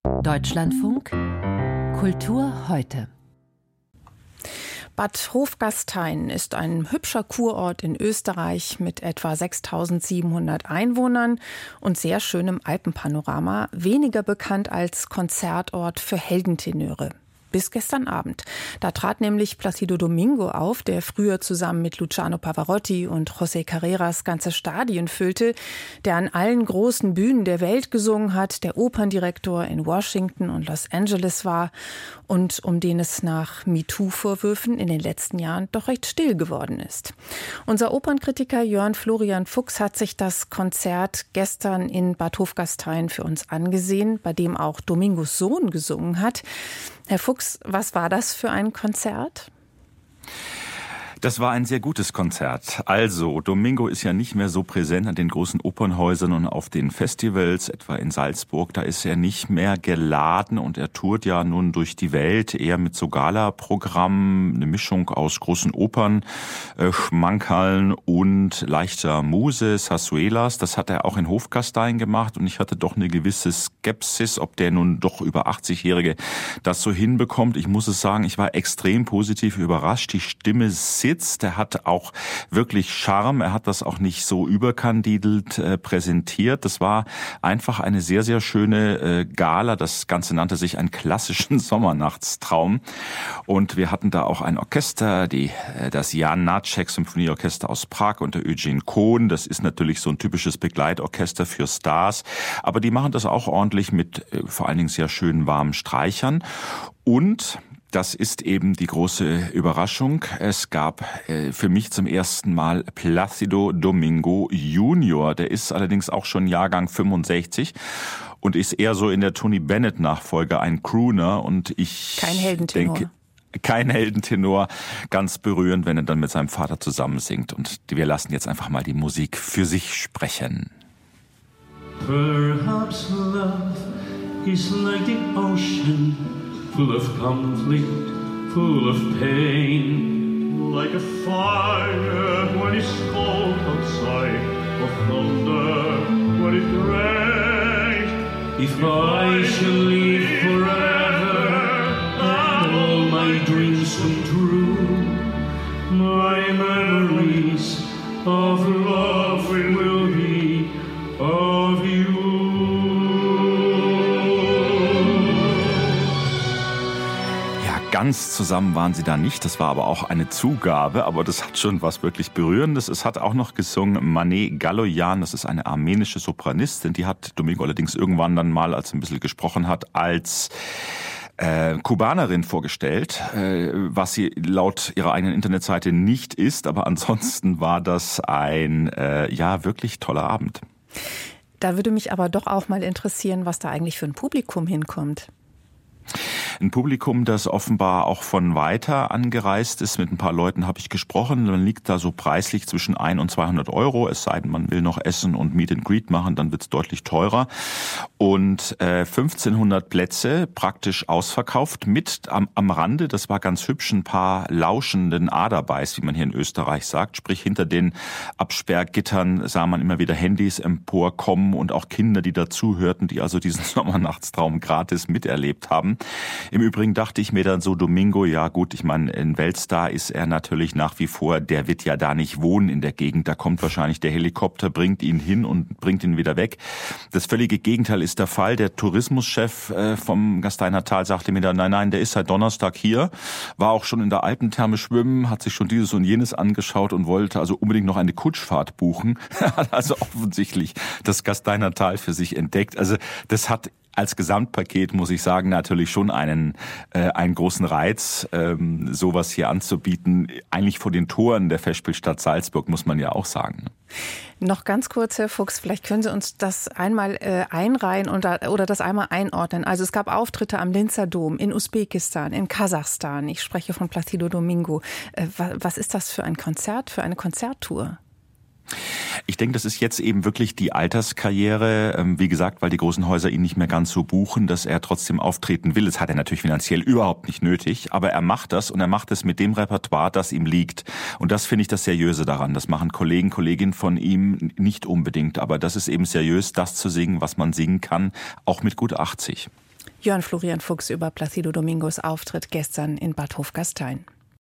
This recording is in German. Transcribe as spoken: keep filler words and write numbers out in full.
Deutschlandfunk Kultur heute. Bad Hofgastein ist ein hübscher Kurort in Österreich mit etwa sechstausendsiebenhundert Einwohnern und sehr schönem Alpenpanorama, weniger bekannt als Konzertort für Heldentenöre. Bis gestern Abend. Da trat nämlich Placido Domingo auf, der früher zusammen mit Luciano Pavarotti und José Carreras ganze Stadien füllte, der an allen großen Bühnen der Welt gesungen hat, der Operndirektor in Washington und Los Angeles war und um den es nach MeToo-Vorwürfen in den letzten Jahren doch recht still geworden ist. Unser Opernkritiker Jörn Florian Fuchs hat sich das Konzert gestern in Bad Hofgastein für uns angesehen, bei dem auch Domingos Sohn gesungen hat. Herr Fuchs, was war das für ein Konzert? Das war ein sehr gutes Konzert. Also, Domingo ist ja nicht mehr so präsent an den großen Opernhäusern und auf den Festivals, etwa in Salzburg. Da ist er nicht mehr geladen und er tourt ja nun durch die Welt, eher mit so Gala-Programmen, eine Mischung aus großen Opern, äh, Schmankerln und leichter Muse, Zarzuelas. Das hat er auch in Hofgastein gemacht und ich hatte doch eine gewisse Skepsis, ob der nun doch über achtzigjährige das so hinbekommt. Ich muss es sagen, ich war extrem positiv überrascht. Die Stimme sitzt. Der hat auch wirklich Charme. Er hat das auch nicht so überkandidelt äh, präsentiert. Das war einfach eine sehr, sehr schöne äh, Gala. Das Ganze nannte sich einen klassischen Sommernachtstraum. Und wir hatten da auch ein Orchester, die, äh, das Jan Nacek Symphonieorchester aus Prag und der Eugen Kohn. Das ist natürlich so ein typisches Begleitorchester für Stars. Aber die machen das auch ordentlich mit äh, vor allen Dingen sehr schönen warmen Streichern. Und das ist eben die große Überraschung. Es gab äh, für mich zum ersten Mal Placido Domingo Junior. Der ist allerdings auch schon Jahrgang fünfundsechzig und ist eher so in der Tony Bennett-Nachfolge ein Crooner. Und ich Kein Heldentenor. denke, kein Heldentenor. Ganz berührend, wenn er dann mit seinem Vater zusammen singt. Und wir lassen jetzt einfach mal die Musik für sich sprechen. Perhaps love is like the ocean, full of conflict, full of pain. Like a fire when it's cold outside, or thunder when it rains. If I shall live forever, and all my dreams come true, my memories of love will be of you. Ganz zusammen waren sie da nicht, das war aber auch eine Zugabe, aber das hat schon was wirklich Berührendes. Es hat auch noch gesungen Manet Galoyan, das ist eine armenische Sopranistin, die hat Domingo allerdings irgendwann dann mal, als er ein bisschen gesprochen hat, als äh, Kubanerin vorgestellt, äh, was sie laut ihrer eigenen Internetseite nicht ist, aber ansonsten war das ein, äh, ja, wirklich toller Abend. Da würde mich aber doch auch mal interessieren, was da eigentlich für ein Publikum hinkommt. Ein Publikum, das offenbar auch von weiter angereist ist. Mit ein paar Leuten habe ich gesprochen. Man liegt da so preislich zwischen ein und zweihundert Euro. Es sei denn, man will noch essen und Meet and Greet machen, dann wird es deutlich teurer. Und äh, fünfzehnhundert Plätze praktisch ausverkauft mit am, am Rande, das war ganz hübsch, ein paar lauschenden Aderbeiß, wie man hier in Österreich sagt. Sprich, hinter den Absperrgittern sah man immer wieder Handys emporkommen und auch Kinder, die dazuhörten, die also diesen Sommernachtstraum gratis miterlebt haben. Im Übrigen dachte ich mir dann so, Domingo, ja gut, ich meine, ein Weltstar ist er natürlich nach wie vor, der wird ja da nicht wohnen in der Gegend, da kommt wahrscheinlich der Helikopter, bringt ihn hin und bringt ihn wieder weg. Das völlige Gegenteil ist der Fall. Der Tourismuschef vom Gasteiner Tal sagte mir dann, nein, nein, der ist seit Donnerstag hier, war auch schon in der Alpentherme schwimmen, hat sich schon dieses und jenes angeschaut und wollte also unbedingt noch eine Kutschfahrt buchen. Hat also offensichtlich das Gasteiner Tal für sich entdeckt. Also das hat als Gesamtpaket, muss ich sagen, natürlich schon einen äh, einen großen Reiz, ähm, sowas hier anzubieten. Eigentlich vor den Toren der Festspielstadt Salzburg, muss man ja auch sagen. Noch ganz kurz, Herr Fuchs, vielleicht können Sie uns das einmal äh, einreihen oder, oder das einmal einordnen. Also es gab Auftritte am Linzer Dom, in Usbekistan, in Kasachstan. Ich spreche von Placido Domingo. Äh, was ist das für ein Konzert, für eine Konzerttour? Ich denke, das ist jetzt eben wirklich die Alterskarriere, wie gesagt, weil die großen Häuser ihn nicht mehr ganz so buchen, dass er trotzdem auftreten will. Das hat er natürlich finanziell überhaupt nicht nötig, aber er macht das und er macht es mit dem Repertoire, das ihm liegt. Und das finde ich das Seriöse daran. Das machen Kollegen, Kolleginnen von ihm nicht unbedingt, aber das ist eben seriös, das zu singen, was man singen kann, auch mit gut achtzig. Jörn Florian Fuchs über Plácido Domingos Auftritt gestern in Bad Hofgastein.